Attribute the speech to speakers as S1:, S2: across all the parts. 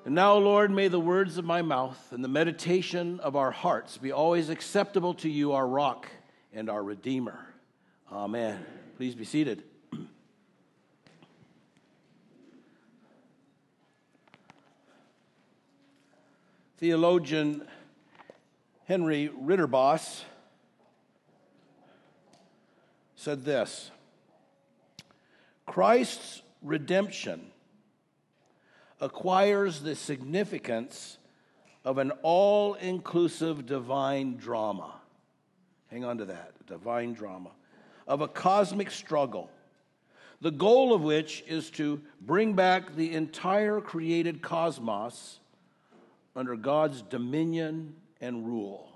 S1: And now, Lord, may the words of my mouth and the meditation of our hearts be always acceptable to you, our rock and our Redeemer. Amen. Please be seated. Theologian Henry Ritterboss said this: Christ's redemption acquires the significance of an all-inclusive divine drama. Hang on to that, divine drama, of a cosmic struggle, the goal of which is to bring back the entire created cosmos under God's dominion and rule.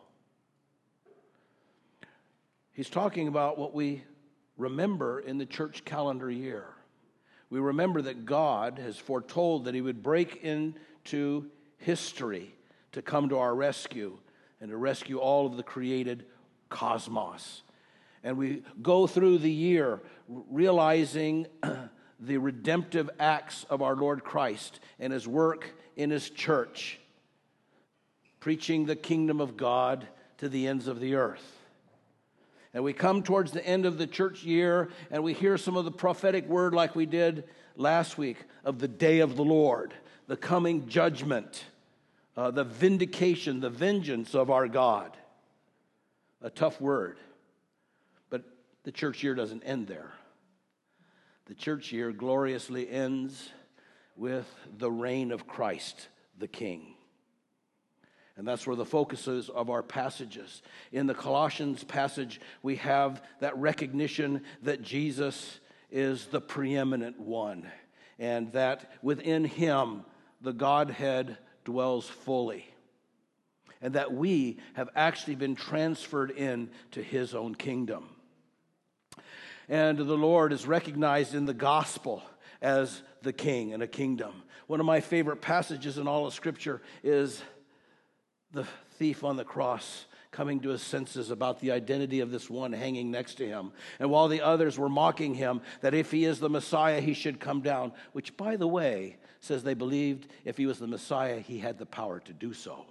S1: He's talking about what we remember in the church calendar year. We remember that God has foretold that he would break into history to come to our rescue and to rescue all of the created cosmos. And we go through the year realizing the redemptive acts of our Lord Christ and his work in his church, preaching the kingdom of God to the ends of the earth. And we come towards the end of the church year and we hear some of the prophetic word like we did last week of the day of the Lord, the coming judgment, the vindication, the vengeance of our God. A tough word, but the church year doesn't end there. The church year gloriously ends with the reign of Christ, the King. And that's where the focus is of our passages. In the Colossians passage, we have that recognition that Jesus is the preeminent one, and that within him the Godhead dwells fully, and that we have actually been transferred into his own kingdom. And the Lord is recognized in the gospel as the King and a kingdom. One of my favorite passages in all of Scripture is the thief on the cross coming to his senses about the identity of this one hanging next to him. And while the others were mocking him that if he is the Messiah, he should come down, which, by the way, says they believed if he was the Messiah, he had the power to do so.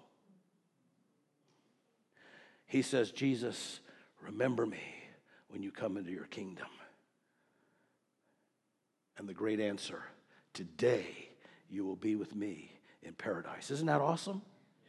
S1: He says, Jesus, remember me when you come into your kingdom. And the great answer, today you will be with me in paradise. Isn't that awesome?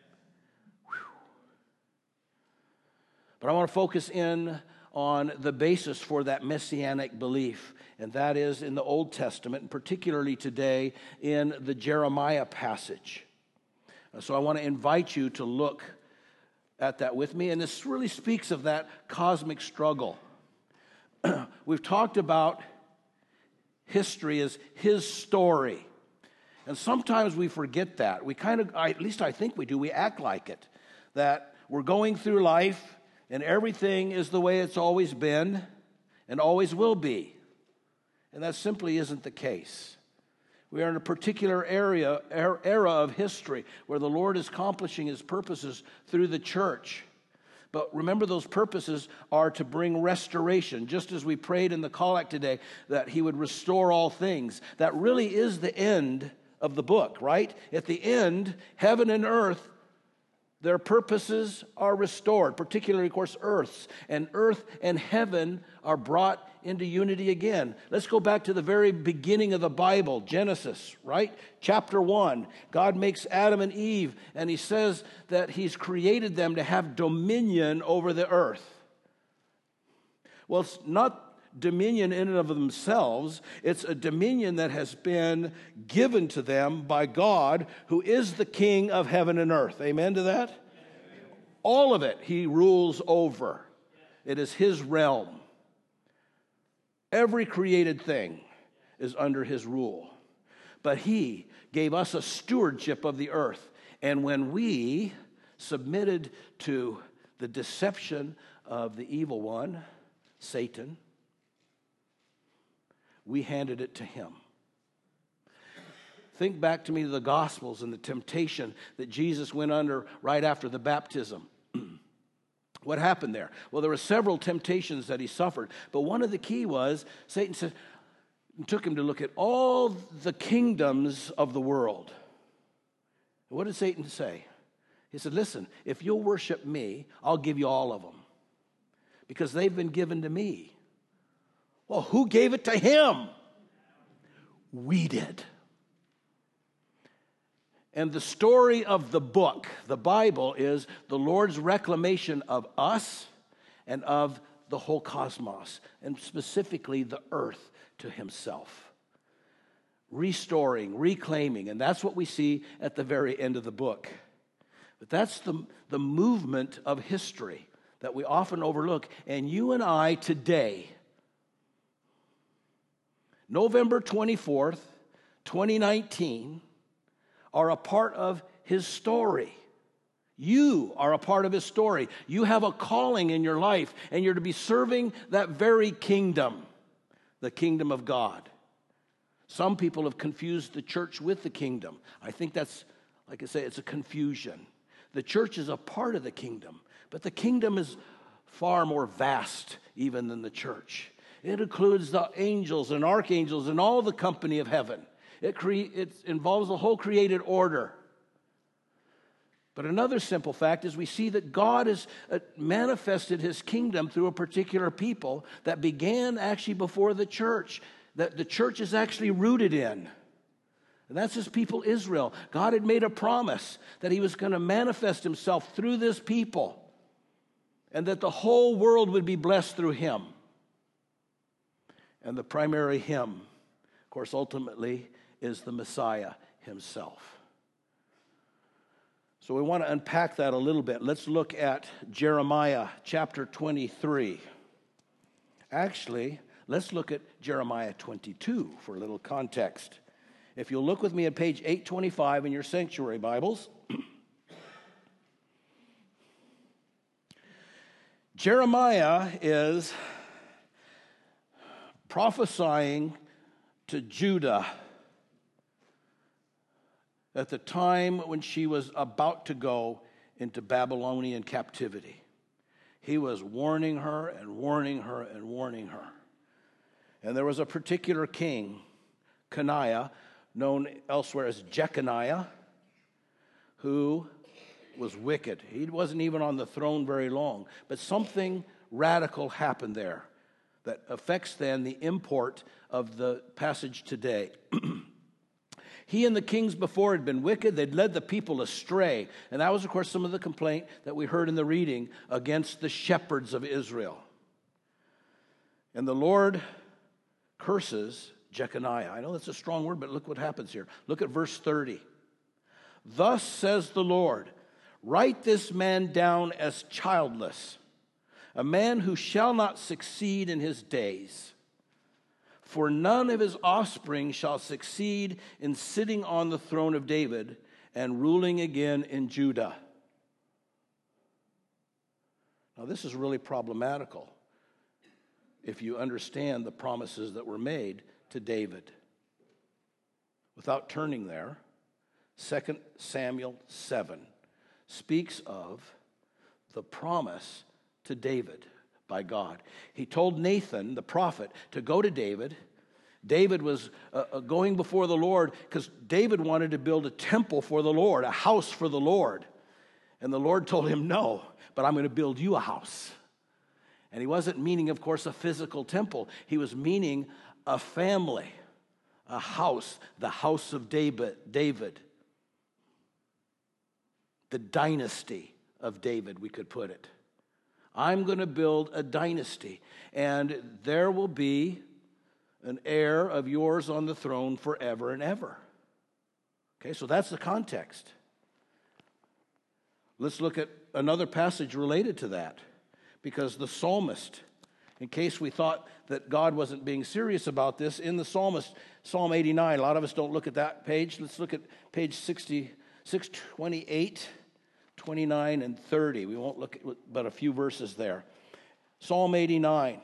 S1: But I want to focus in on the basis for that messianic belief, and that is in the Old Testament, and particularly today in the Jeremiah passage. So I want to invite you to look at that with me, and this really speaks of that cosmic struggle. We've talked about history as his story, and sometimes we forget that. We at least I think we do, we act like it, that we're going through life and everything is the way it's always been and always will be. And that simply isn't the case. We are in a particular era of history where the Lord is accomplishing his purposes through the church. But remember, those purposes are to bring restoration, just as we prayed in the collect today that he would restore all things. That really is the end of the book, right? At the end, heaven and earth, their purposes are restored, particularly, of course, earth and heaven are brought into unity again. Let's go back to the very beginning of the Bible, Genesis, right? Chapter 1. God makes Adam and Eve, and he says that he's created them to have dominion over the earth. Well, it's not dominion in and of themselves. It's a dominion that has been given to them by God, who is the King of heaven and earth. Amen to that? All of it he rules over. It is his realm. Every created thing is under his rule. But he gave us a stewardship of the earth. And when we submitted to the deception of the evil one, Satan, we handed it to him. Think back to me to the Gospels and the temptation that Jesus went under right after the baptism. What happened there? Well, there were several temptations that he suffered, but one of the key was Satan said, took him to look at all the kingdoms of the world. What did Satan say? He said, listen, if you'll worship me, I'll give you all of them because they've been given to me. Well, who gave it to him? We did. And the story of the book, the Bible, is the Lord's reclamation of us and of the whole cosmos, and specifically the earth to himself. Restoring, reclaiming, and that's what we see at the very end of the book. But that's the movement of history that we often overlook. And you and I today, November 24th, 2019, are a part of his story. You are a part of his story. You have a calling in your life, and you're to be serving that very kingdom, the kingdom of God. Some people have confused the church with the kingdom. I think that's, like I say, it's a confusion. The church is a part of the kingdom, but the kingdom is far more vast even than the church. It includes the angels and archangels and all the company of heaven. It involves the whole created order. But another simple fact is we see that God has manifested his kingdom through a particular people that began actually before the church, that the church is actually rooted in. And that's his people, Israel. God had made a promise that he was going to manifest himself through this people and that the whole world would be blessed through him. And the primary him, of course, ultimately is the Messiah himself. So we want to unpack that a little bit. Let's look at Jeremiah chapter 23. Actually, let's look at Jeremiah 22 for a little context. If you'll look with me at page 825 in your sanctuary Bibles. Jeremiah is prophesying to Judah at the time when she was about to go into Babylonian captivity. He was warning her and warning her and warning her. And there was a particular king, Coniah, known elsewhere as Jeconiah, who was wicked. He wasn't even on the throne very long, but something radical happened there that affects then the import of the passage today. He and the kings before had been wicked. They'd led the people astray. And that was, of course, some of the complaint that we heard in the reading against the shepherds of Israel. And the Lord curses Jeconiah. I know that's a strong word, but look what happens here. Look at verse 30. Thus says the Lord, write this man down as childless, a man who shall not succeed in his days. For none of his offspring shall succeed in sitting on the throne of David and ruling again in Judah. Now, this is really problematical if you understand the promises that were made to David. Without turning there, 2 Samuel 7 speaks of the promise to David by God. He told Nathan, the prophet, to go to David. David was going before the Lord because David wanted to build a temple for the Lord, a house for the Lord. And the Lord told him, no, but I'm going to build you a house. And he wasn't meaning, of course, a physical temple. He was meaning a family, a house, the house of David, the dynasty of David, we could put it. I'm going to build a dynasty, and there will be an heir of yours on the throne forever and ever. Okay, so that's the context. Let's look at another passage related to that, because the psalmist, in case we thought that God wasn't being serious about this, in the psalmist, Psalm 89, a lot of us don't look at that page. Let's look at page 628. 29 and 30. We won't look at but a few verses there. Psalm 89,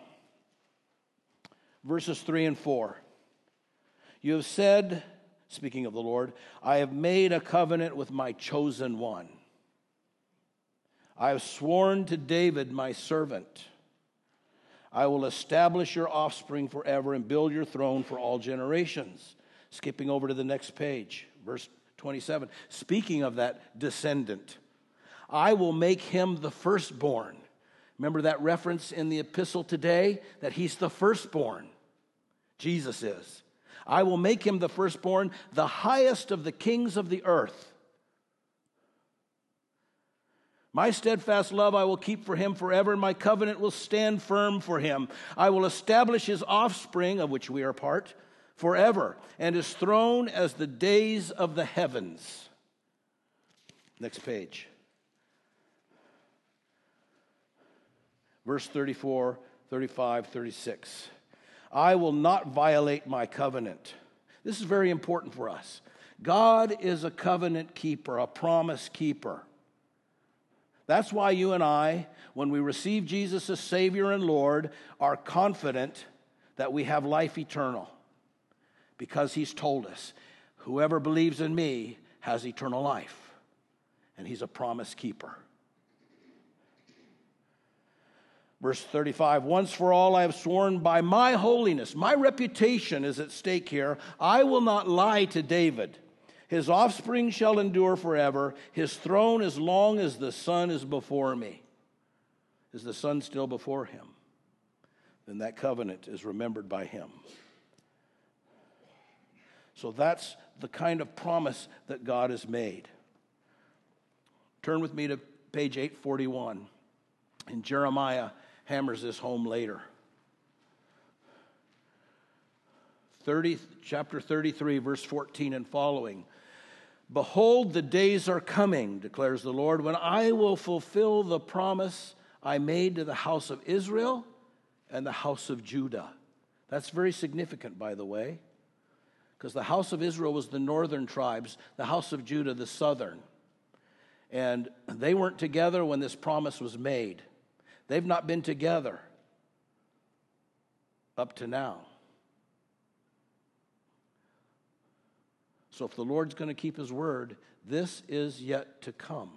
S1: verses 3 and 4. You have said, speaking of the Lord, I have made a covenant with my chosen one. I have sworn to David, my servant. I will establish your offspring forever and build your throne for all generations. Skipping over to the next page, verse 27. Speaking of that descendant, I will make him the firstborn. Remember that reference in the epistle today? That he's the firstborn. Jesus is. I will make him the firstborn, the highest of the kings of the earth. My steadfast love I will keep for him forever, and my covenant will stand firm for him. I will establish his offspring, of which we are part, forever, and his throne as the days of the heavens. Next page. Verse 34, 35, 36. I will not violate my covenant. This is very important for us. God is a covenant keeper, a promise keeper. That's why you and I, when we receive Jesus as Savior and Lord, are confident that we have life eternal. Because he's told us, whoever believes in me has eternal life. And he's a promise keeper. Verse 35, once for all I have sworn by my holiness, my reputation is at stake here. I will not lie to David. His offspring shall endure forever, his throne as long as the sun is before me. Is the sun still before him? Then that covenant is remembered by him. So that's the kind of promise that God has made. Turn with me to page 841. And Jeremiah hammers this home later. Chapter 33, verse 14 and following. Behold, the days are coming, declares the Lord, when I will fulfill the promise I made to the house of Israel and the house of Judah. That's very significant, by the way, because the house of Israel was the northern tribes, the house of Judah, the southern. And they weren't together when this promise was made. They've not been together up to now. So if the Lord's going to keep his word, this is yet to come.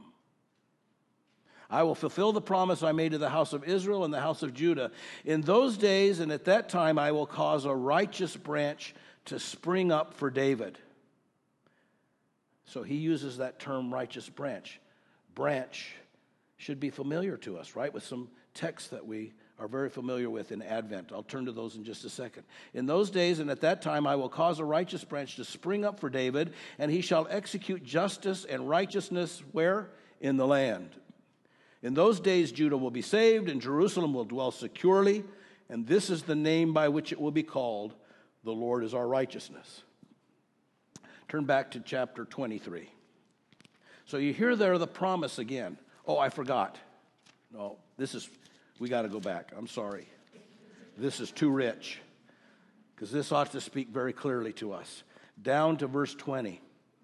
S1: I will fulfill the promise I made to the house of Israel and the house of Judah. In those days and at that time, I will cause a righteous branch to spring up for David. So he uses that term, righteous branch. Branch should be familiar to us, right? With some texts that we are very familiar with in Advent. I'll turn to those in just a second. In those days and at that time, I will cause a righteous branch to spring up for David, and he shall execute justice and righteousness where? In the land. In those days, Judah will be saved, and Jerusalem will dwell securely, and this is the name by which it will be called, the Lord is our righteousness. Turn back to chapter 23. So you hear there the promise again. Oh, I forgot. No, we got to go back. I'm sorry. This is too rich, because this ought to speak very clearly to us. Down to verse 20.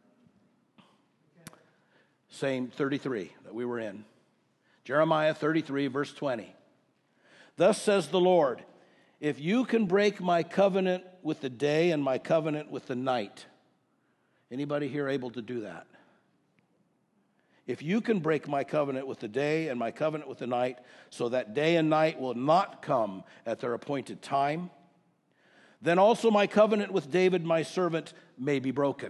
S1: Same 33 that we were in. Jeremiah 33, verse 20. Thus says the Lord, if you can break my covenant with the day and my covenant with the night. Anybody here able to do that? If you can break my covenant with the day and my covenant with the night, so that day and night will not come at their appointed time, then also my covenant with David, my servant, may be broken.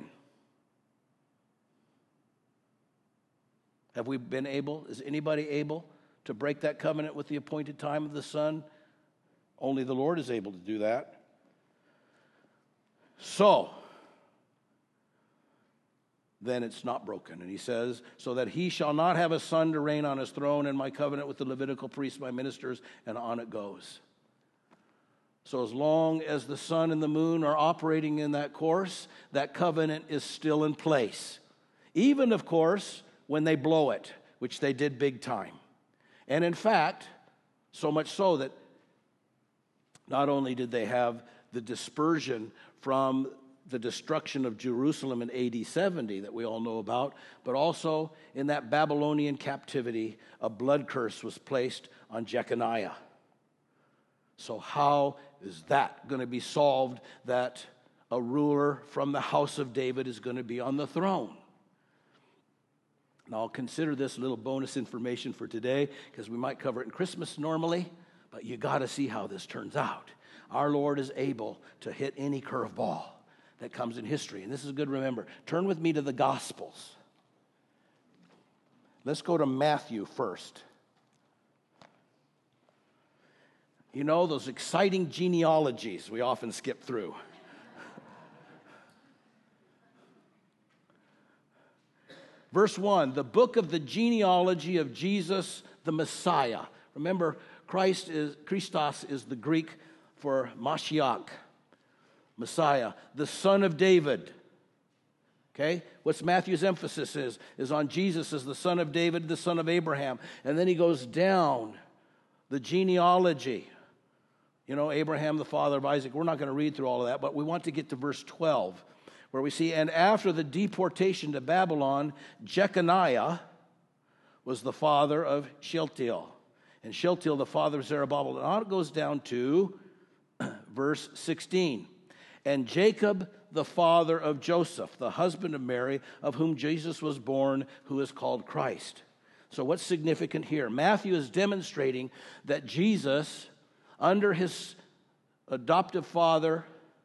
S1: Have we been able? Is anybody able to break that covenant with the appointed time of the sun? Only the Lord is able to do that. So, then it's not broken. And he says, so that he shall not have a son to reign on his throne, and my covenant with the Levitical priests, my ministers, and on it goes. So as long as the sun and the moon are operating in that course, that covenant is still in place. Even, of course, when they blow it, which they did big time. And in fact, so much so that not only did they have the dispersion from the destruction of Jerusalem in AD 70 that we all know about, but also in that Babylonian captivity, a blood curse was placed on Jeconiah. So how is that going to be solved, that a ruler from the house of David is going to be on the throne? Now, I'll consider this a little bonus information for today, because we might cover it in Christmas normally, but you got to see how this turns out. Our Lord is able to hit any curveball. that comes in history. And this is good to remember. Turn with me to the Gospels. Let's go to Matthew first. You know, those exciting genealogies we often skip through. Verse 1, the book of the genealogy of Jesus the Messiah. Remember, Christos is the Greek for Mashiach, Messiah, the son of David. Okay? What's Matthew's emphasis is on Jesus as the son of David, the son of Abraham. And then he goes down the genealogy. You know, Abraham, the father of Isaac. We're not going to read through all of that, but we want to get to verse 12, where we see, and after the deportation to Babylon, Jeconiah was the father of Shealtiel. And Shealtiel, the father of Zerubbabel. Now it goes down to verse 16. And Jacob, the father of Joseph, the husband of Mary, of whom Jesus was born, who is called Christ. So what's significant here? Matthew is demonstrating that Jesus, under his adoptive father,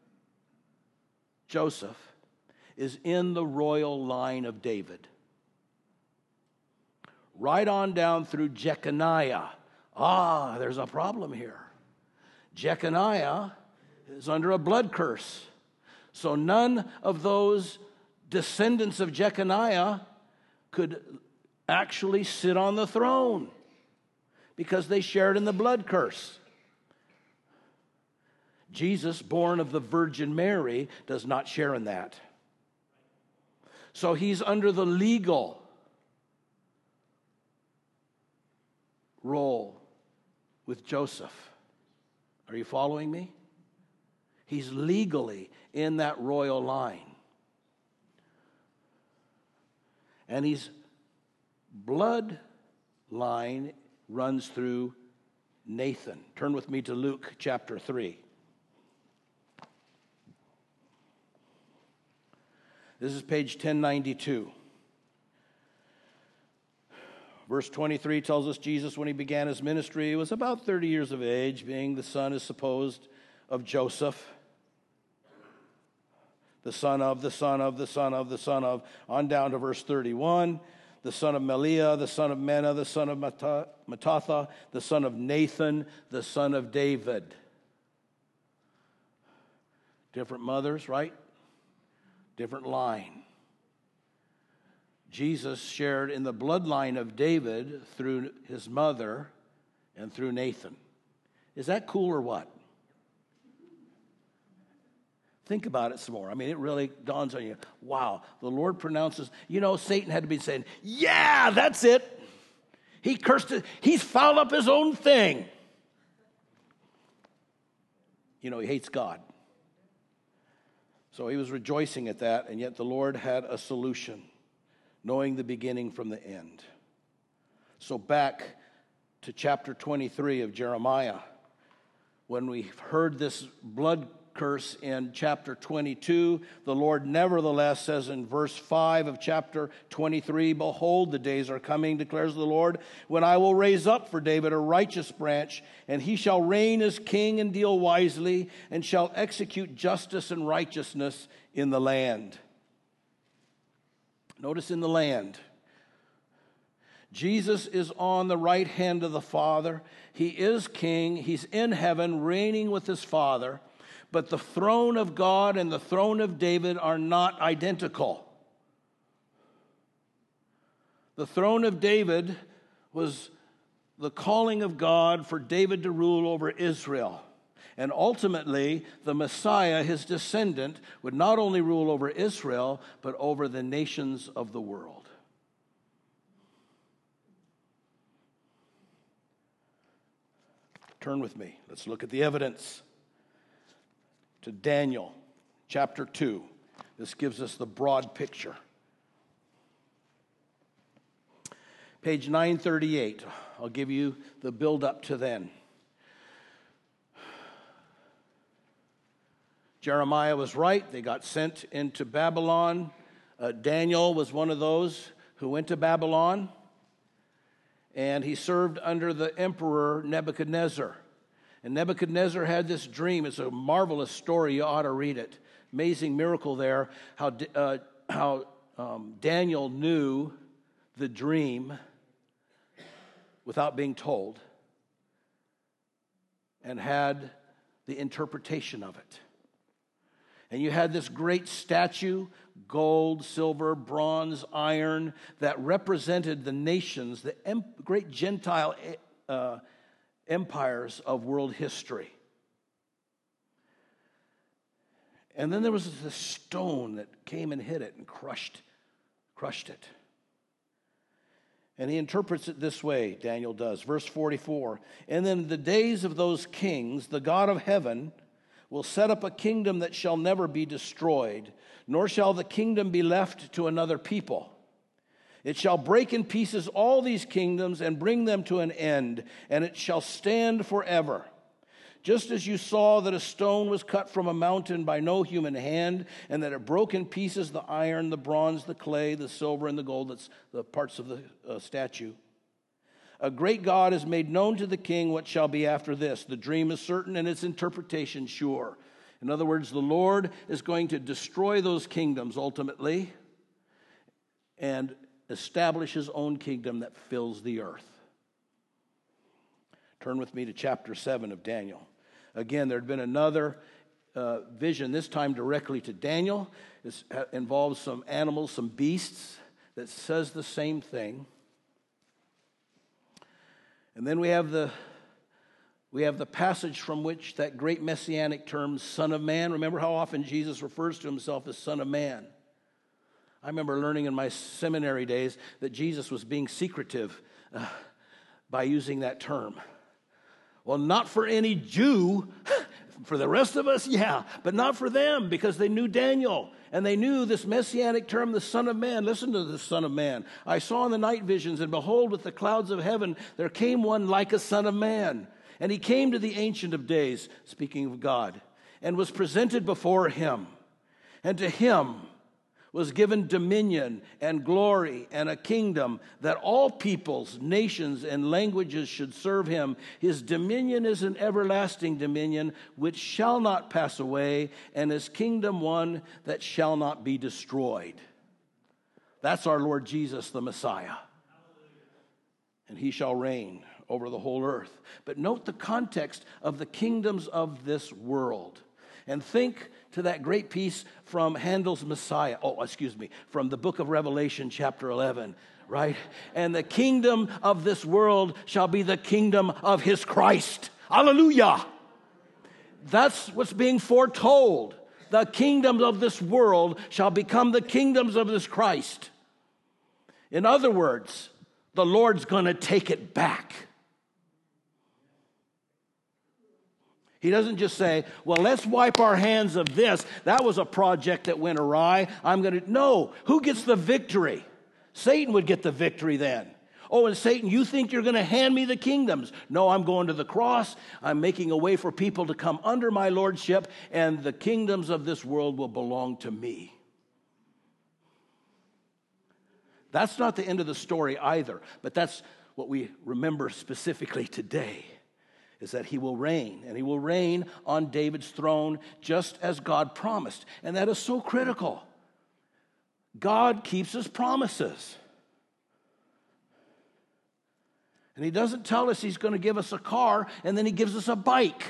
S1: Joseph, is in the royal line of David. Right on down through Jeconiah. There's a problem here. Jeconiah is under a blood curse. So none of those descendants of Jeconiah could actually sit on the throne because they shared in the blood curse. Jesus, born of the Virgin Mary, does not share in that. So he's under the legal role with Joseph. Are you following me? He's legally in that royal line. And his bloodline runs through Nathan. Turn with me to Luke chapter 3. This is page 1092. Verse 23 tells us Jesus, when he began his ministry, was about 30 years of age, being the son, is supposed, of Joseph, the son of, on down to verse 31, the son of Meliah, the son of Menah, the son of Mattatha, the son of Nathan, the son of David. Different mothers, right? Different line. Jesus shared in the bloodline of David through his mother and through Nathan. Is that cool or what? Think about it some more. I mean, it really dawns on you. Wow, the Lord pronounces. You know, Satan had to be saying, yeah, that's it. He cursed it. He's fouled up his own thing. You know, he hates God. So he was rejoicing at that, and yet the Lord had a solution, knowing the beginning from the end. So back to chapter 23 of Jeremiah, when we heard this blood curse in chapter 22, the Lord nevertheless says in verse 5 of chapter 23, behold, the days are coming, declares the Lord, when I will raise up for David a righteous branch, and he shall reign as king and deal wisely, and shall execute justice and righteousness in the land. Notice in the land. Jesus is on the right hand of the Father. He is king. He's in heaven, reigning with his Father. But the throne of God and the throne of David are not identical. The throne of David was the calling of God for David to rule over Israel. And ultimately, the Messiah, his descendant, would not only rule over Israel, but over the nations of the world. Turn with me. Let's look at the evidence. To Daniel chapter 2. This gives us the broad picture. Page 938. I'll give you the build up to then. Jeremiah was right. They got sent into Babylon. Daniel was one of those who went to Babylon. And he served under the emperor Nebuchadnezzar. And Nebuchadnezzar had this dream. It's a marvelous story. You ought to read it. amazing miracle there, how Daniel knew the dream without being told and had the interpretation of it. And you had this great statue, gold, silver, bronze, iron, that represented the nations, the great Gentile empires of world history. And then there was this stone that came and hit it and crushed it. And he interprets it this way, Daniel does. Verse 44, and in the days of those kings, the God of heaven will set up a kingdom that shall never be destroyed, nor shall the kingdom be left to another people. It shall break in pieces all these kingdoms and bring them to an end, and it shall stand forever. Just as you saw that a stone was cut from a mountain by no human hand, and that it broke in pieces the iron, the bronze, the clay, the silver, and the gold, that's the parts of the statue. A great God has made known to the king what shall be after this. The dream is certain and its interpretation sure. In other words, the Lord is going to destroy those kingdoms ultimately and establish his own kingdom that fills the earth. Turn with me to chapter 7 of Daniel. Again, there had been another vision, this time directly to Daniel. It involves some animals, some beasts, that says the same thing. And then we have the passage from which that great messianic term, Son of Man. Remember how often Jesus refers to himself as Son of Man. I remember learning in my seminary days that Jesus was being secretive by using that term. Well, not for any Jew. For the rest of us, yeah, but not for them, because they knew Daniel, and they knew this messianic term, the Son of Man. Listen to the Son of Man. I saw in the night visions, and behold, with the clouds of heaven, there came one like a Son of Man. And he came to the Ancient of Days, speaking of God, and was presented before him. And to him was given dominion and glory and a kingdom that all peoples, nations, and languages should serve him. His dominion is an everlasting dominion which shall not pass away, and his kingdom one that shall not be destroyed. That's our Lord Jesus, the Messiah. And he shall reign over the whole earth. But note the context of the kingdoms of this world. And think to that great piece from Handel's Messiah. From the book of Revelation, chapter 11, right? And the kingdom of this world shall be the kingdom of his Christ. Hallelujah! That's what's being foretold. The kingdoms of this world shall become the kingdoms of this Christ. In other words, the Lord's going to take it back. He doesn't just say, well, let's wipe our hands of this. That was a project that went awry. No. Who gets the victory? Satan would get the victory then. Oh, and Satan, you think you're going to hand me the kingdoms? No, I'm going to the cross. I'm making a way for people to come under my lordship, and the kingdoms of this world will belong to me. That's not the end of the story either, but that's what we remember specifically today. Is that he will reign, and he will reign on David's throne just as God promised. And that is so critical. God keeps his promises. And he doesn't tell us he's going to give us a car, and then he gives us a bike.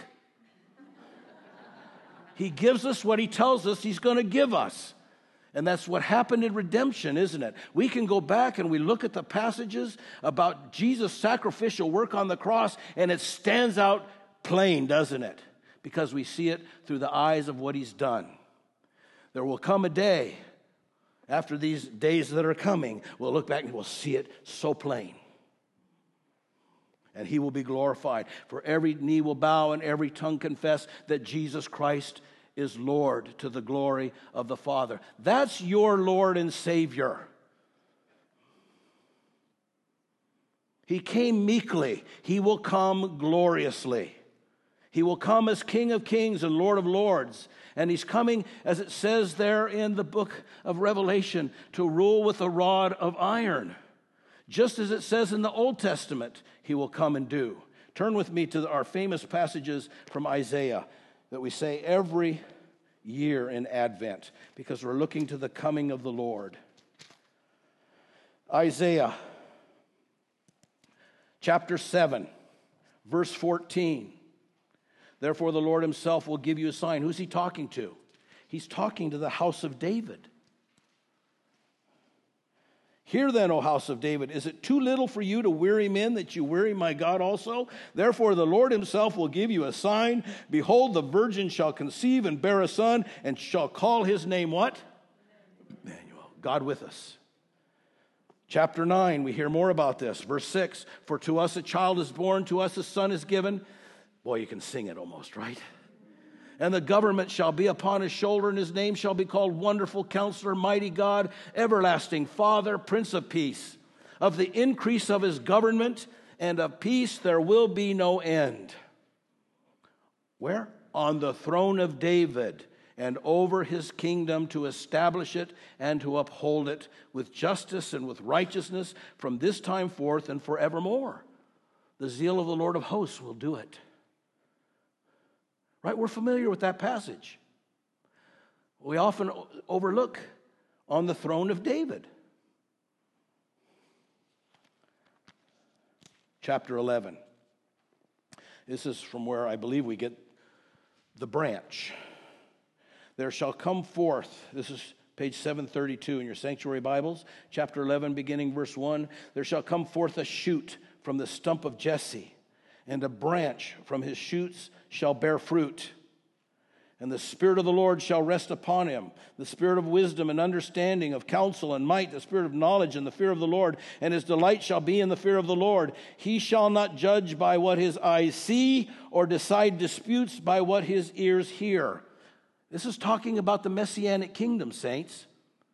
S1: He gives us what he tells us he's going to give us. And that's what happened in redemption, isn't it? We can go back and we look at the passages about Jesus' sacrificial work on the cross, and it stands out plain, doesn't it? Because we see it through the eyes of what he's done. There will come a day, after these days that are coming, we'll look back and we'll see it so plain. And he will be glorified. For every knee will bow and every tongue confess that Jesus Christ is Lord, to the glory of the Father. That's your Lord and Savior. He came meekly. He will come gloriously. He will come as King of Kings and Lord of Lords. And he's coming, as it says there in the book of Revelation, to rule with a rod of iron. Just as it says in the Old Testament, he will come and do. Turn with me to our famous passages from Isaiah that we say every year in Advent because we're looking to the coming of the Lord. Isaiah chapter 7, verse 14. Therefore the Lord himself will give you a sign. Who's he talking to? He's talking to the house of David. Hear then, O house of David, is it too little for you to weary men that you weary my God also? Therefore the Lord himself will give you a sign. Behold, the virgin shall conceive and bear a son, and shall call his name what? Emmanuel, God with us. Chapter 9, we hear more about this. Verse 6, for to us a child is born, to us a son is given. Boy, you can sing it almost, right? And the government shall be upon his shoulder, and his name shall be called Wonderful Counselor, Mighty God, Everlasting Father, Prince of Peace. Of the increase of his government and of peace there will be no end. Where? On the throne of David, and over his kingdom, to establish it and to uphold it with justice and with righteousness from this time forth and forevermore. The zeal of the Lord of hosts will do it. Right? We're familiar with that passage. We often overlook on the throne of David. Chapter 11. This is from where I believe we get the branch. There shall come forth, this is page 732 in your sanctuary Bibles, chapter 11, beginning verse 1. There shall come forth a shoot from the stump of Jesse, and a branch from his shoots shall bear fruit. And the Spirit of the Lord shall rest upon him, the Spirit of wisdom and understanding, of counsel and might, the Spirit of knowledge and the fear of the Lord. And his delight shall be in the fear of the Lord. He shall not judge by what his eyes see, or decide disputes by what his ears hear. This is talking about the Messianic kingdom, saints.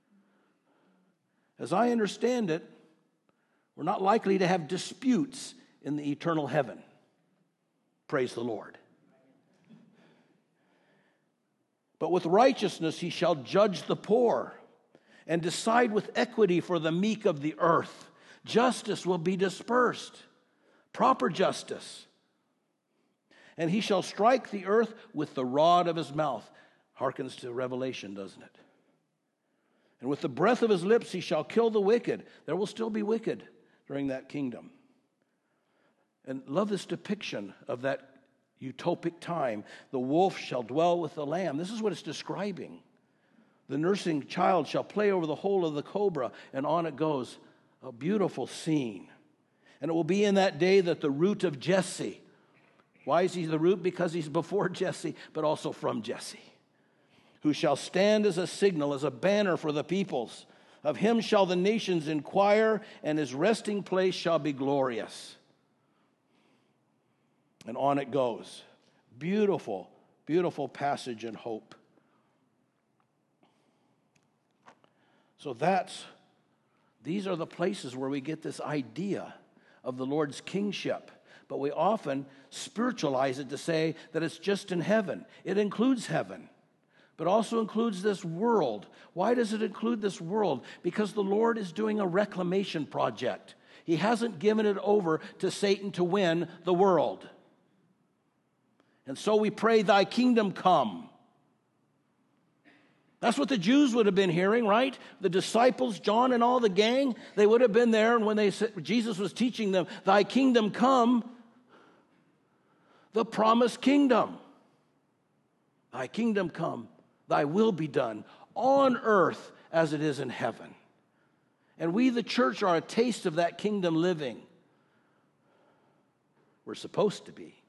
S1: As I understand it, we're not likely to have disputes in the eternal heaven. Praise the Lord. But with righteousness he shall judge the poor, and decide with equity for the meek of the earth. Justice will be dispersed, proper justice. And he shall strike the earth with the rod of his mouth. Harkens to Revelation, doesn't it? And with the breath of his lips he shall kill the wicked. There will still be wicked during that kingdom. And love this depiction of that utopic time. The wolf shall dwell with the lamb. This is what it's describing. The nursing child shall play over the hole of the cobra, and on it goes. A beautiful scene. And it will be in that day that the root of Jesse. Why is he the root? Because he's before Jesse, but also from Jesse. Who shall stand as a signal, as a banner for the peoples. Of him shall the nations inquire, and his resting place shall be glorious. And on it goes. Beautiful, beautiful passage and hope. So these are the places where we get this idea of the Lord's kingship. But we often spiritualize it to say that it's just in heaven. It includes heaven, but also includes this world. Why does it include this world? Because the Lord is doing a reclamation project. He hasn't given it over to Satan to win the world. And so we pray, thy kingdom come. That's what the Jews would have been hearing, right? The disciples, John and all the gang, they would have been there, and when they said, Jesus was teaching them, thy kingdom come, the promised kingdom. Thy kingdom come, thy will be done on earth as it is in heaven. And we, the church, are a taste of that kingdom living. We're supposed to be.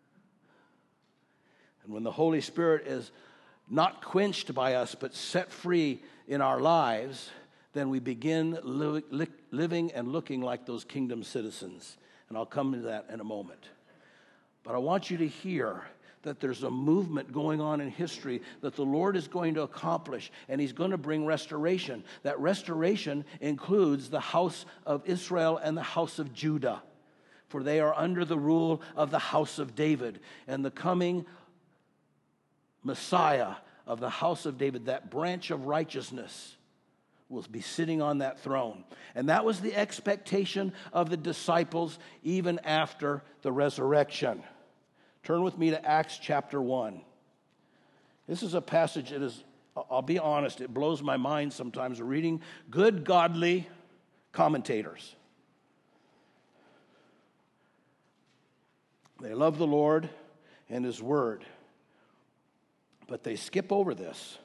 S1: And when the Holy Spirit is not quenched by us, but set free in our lives, then we begin living and looking like those kingdom citizens. And I'll come to that in a moment. But I want you to hear that there's a movement going on in history that the Lord is going to accomplish, and he's going to bring restoration. That restoration includes the house of Israel and the house of Judah, for they are under the rule of the house of David. And the coming Messiah of the house of David, that branch of righteousness, will be sitting on that throne. And that was the expectation of the disciples even after the resurrection. Turn with me to Acts chapter 1. This is a passage that is, I'll be honest, it blows my mind sometimes reading good, godly commentators. They love the Lord and His Word, but they skip over this.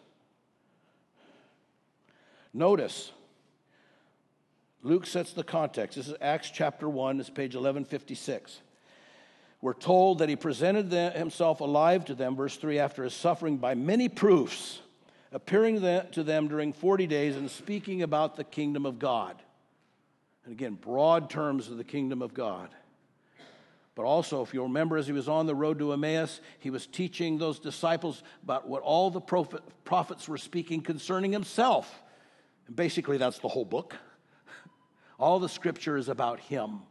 S1: Notice, Luke sets the context. This is Acts chapter 1, this is page 1156. We're told that He presented Himself alive to them, verse 3, after His suffering by many proofs, appearing to them during 40 days and speaking about the kingdom of God. And again, broad terms of the kingdom of God. But also, if you'll remember, as He was on the road to Emmaus, He was teaching those disciples about what all the prophets were speaking concerning Himself. And basically, that's the whole book. All the Scripture is about Him.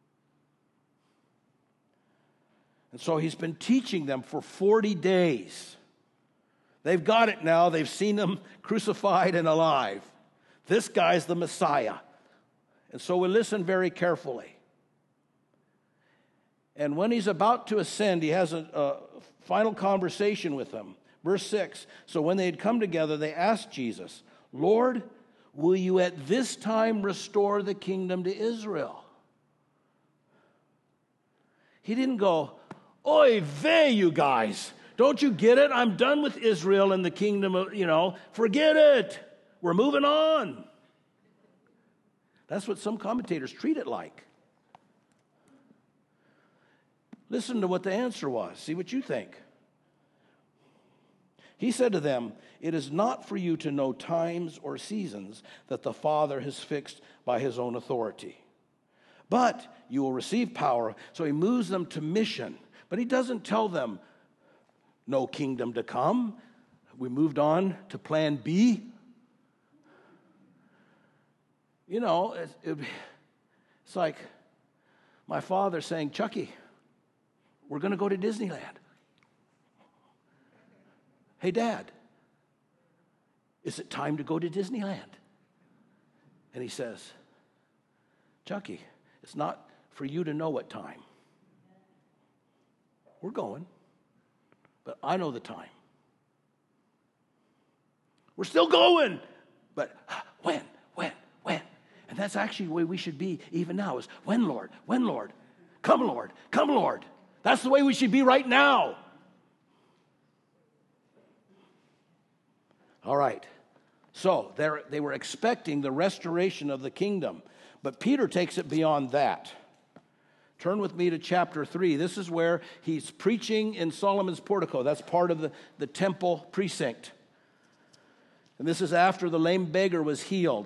S1: And so He's been teaching them for 40 days. They've got it now. They've seen Him crucified and alive. This guy's the Messiah. And so we listen very carefully. And when He's about to ascend, He has a final conversation with them. Verse 6, so when they had come together, they asked Jesus, Lord, will you at this time restore the kingdom to Israel? He didn't go, oy vey, you guys. Don't you get it? I'm done with Israel and the kingdom of, forget it. We're moving on. That's what some commentators treat it like. Listen to what the answer was. See what you think. He said to them, it is not for you to know times or seasons that the Father has fixed by His own authority. But you will receive power. So He moves them to mission. But He doesn't tell them, no kingdom to come. We moved on to plan B. It's like my father saying, Chucky, we're going to go to Disneyland. Hey, Dad, is it time to go to Disneyland? And he says, Chucky, it's not for you to know what time. We're going, but I know the time. We're still going, but when? And that's actually the way we should be even now is, when, Lord? Come, Lord. That's the way we should be right now. All right. So they were expecting the restoration of the kingdom. But Peter takes it beyond that. Turn with me to chapter 3. This is where he's preaching in Solomon's portico. That's part of the temple precinct. And this is after the lame beggar was healed.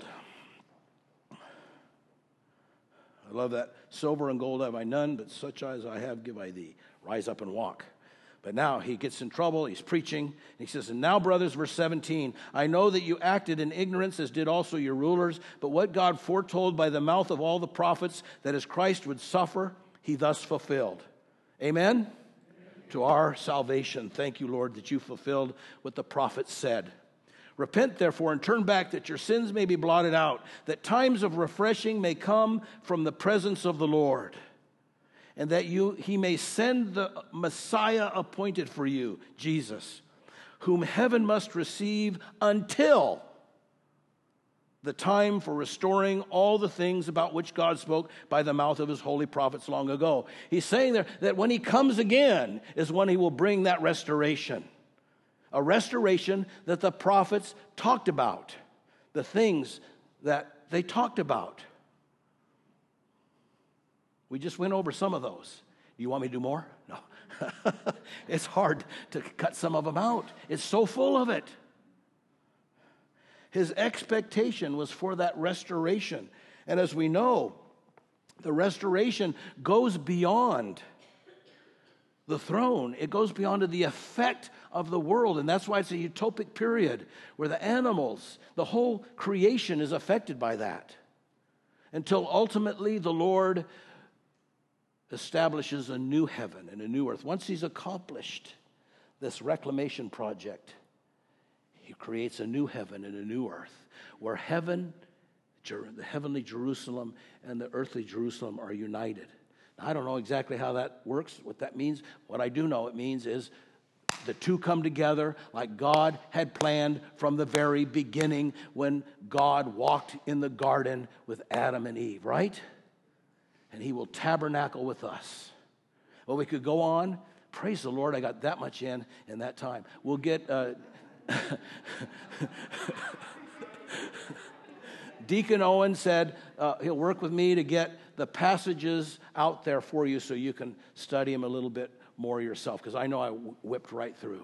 S1: I love that. Silver and gold have I none, but such as I have give I thee. Rise up and walk. But now he gets in trouble. He's preaching. And he says, and now, brothers, verse 17, I know that you acted in ignorance, as did also your rulers. But what God foretold by the mouth of all the prophets, that as Christ would suffer, He thus fulfilled. Amen? Amen. To our salvation. Thank you, Lord, that you fulfilled what the prophets said. Repent, therefore, and turn back, that your sins may be blotted out, that times of refreshing may come from the presence of the Lord, and that He may send the Messiah appointed for you, Jesus, whom heaven must receive until the time for restoring all the things about which God spoke by the mouth of His holy prophets long ago. He's saying there that when He comes again is when He will bring that restoration. A restoration that the prophets talked about. The things that they talked about. We just went over some of those. You want me to do more? No. It's hard to cut some of them out. It's so full of it. His expectation was for that restoration. And as we know, the restoration goes beyond the throne. It goes beyond to the effect of the world. And that's why it's a utopic period where the animals, the whole creation is affected by that. Until ultimately the Lord establishes a new heaven and a new earth. Once He's accomplished this reclamation project, He creates a new heaven and a new earth where heaven, the heavenly Jerusalem and the earthly Jerusalem are united. Now, I don't know exactly how that works, what that means. What I do know it means is the two come together like God had planned from the very beginning when God walked in the garden with Adam and Eve, right? And he will tabernacle with us. Well, we could go on. Praise the Lord, I got that much in that time. We'll get... Deacon Owen said he'll work with me to get the passages out there for you so you can study them a little bit more yourself, because I know I whipped right through.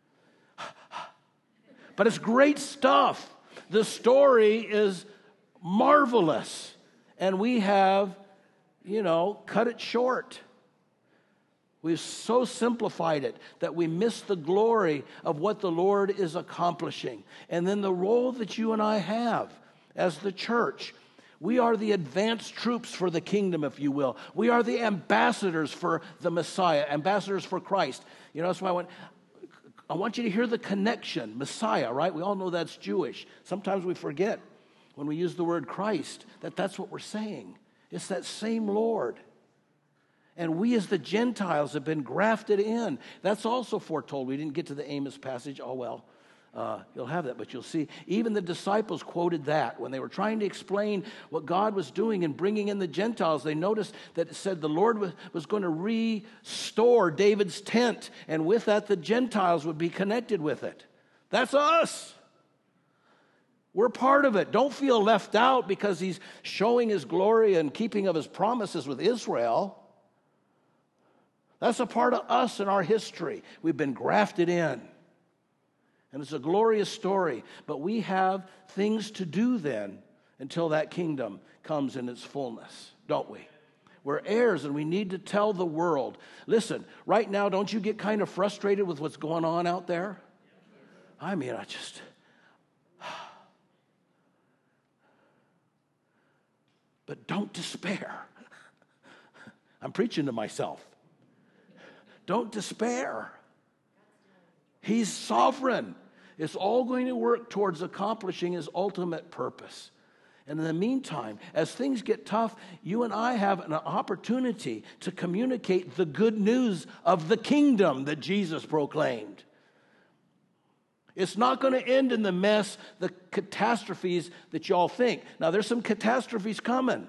S1: But it's great stuff. The story is marvelous. And we have, cut it short. We've so simplified it that we miss the glory of what the Lord is accomplishing. And then the role that you and I have as the church. We are the advanced troops for the kingdom, if you will. We are the ambassadors for the Messiah, ambassadors for Christ. That's why I want you to hear the connection. Messiah, right? We all know that's Jewish. Sometimes we forget when we use the word Christ that's what we're saying. It's that same Lord. And we as the Gentiles have been grafted in. That's also foretold. We didn't get to the Amos passage. Oh, well. You'll have that, but you'll see. Even the disciples quoted that. When they were trying to explain what God was doing in bringing in the Gentiles, they noticed that it said the Lord was going to restore David's tent, and with that, the Gentiles would be connected with it. That's us. We're part of it. Don't feel left out because he's showing his glory and keeping of his promises with Israel. That's a part of us in our history. We've been grafted in. And it's a glorious story, but we have things to do then until that kingdom comes in its fullness, don't we? We're heirs and we need to tell the world. Listen, right now, don't you get kind of frustrated with what's going on out there? I mean, but don't despair. I'm preaching to myself. Don't despair. He's sovereign. It's all going to work towards accomplishing his ultimate purpose. And in the meantime, as things get tough, you and I have an opportunity to communicate the good news of the kingdom that Jesus proclaimed. It's not going to end in the mess, the catastrophes that y'all think. Now, there's some catastrophes coming.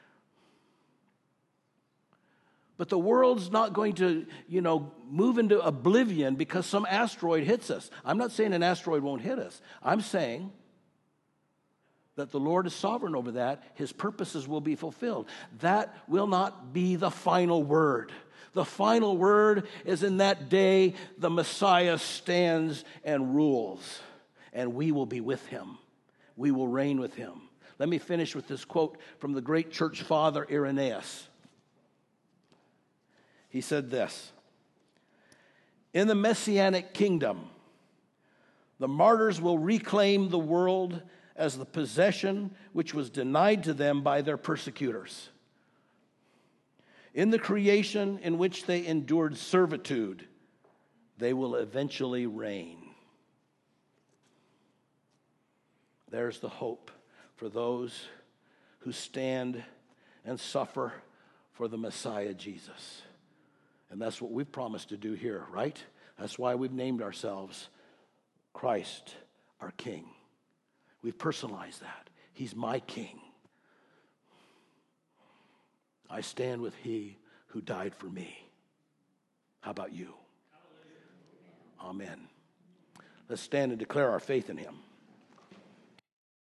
S1: But the world's not going to, move into oblivion because some asteroid hits us. I'm not saying an asteroid won't hit us. I'm saying that the Lord is sovereign over that. His purposes will be fulfilled. That will not be the final word. The final word is in that day the Messiah stands and rules, and we will be with him. We will reign with him. Let me finish with this quote from the great church father Irenaeus. He said this: in the Messianic kingdom, the martyrs will reclaim the world as the possession which was denied to them by their persecutors. In the creation in which they endured servitude, they will eventually reign. There's the hope for those who stand and suffer for the Messiah Jesus. And that's what we've promised to do here, right? That's why we've named ourselves Christ, our King. We've personalized that. He's my King. I stand with he who died for me. How about you? Amen. Let's stand and declare our faith in him.